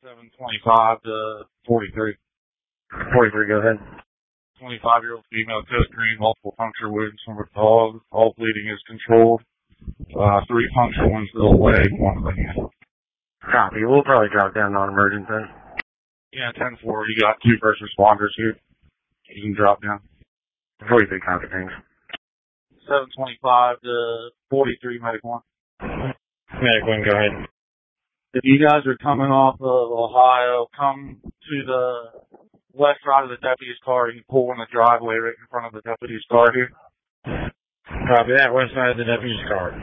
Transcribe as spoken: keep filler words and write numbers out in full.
seven twenty-five to forty-three. forty-three, go ahead. twenty-five-year-old female, coat green, multiple puncture wounds from her dog. All bleeding is controlled. Uh, three puncture wounds to the leg, one of the hand. Copy. We'll probably drop down non-emergent then. Yeah, ten four, you got two first responders here. You can drop down. forty-three, copy, thanks. seven twenty-five to forty-three, medic one. Medic one, go ahead. If you guys are coming off of Ohio, come to the left side of the deputy's car. You can pull in the driveway right in front of the deputy's car here. Copy that, west side of the deputy's car.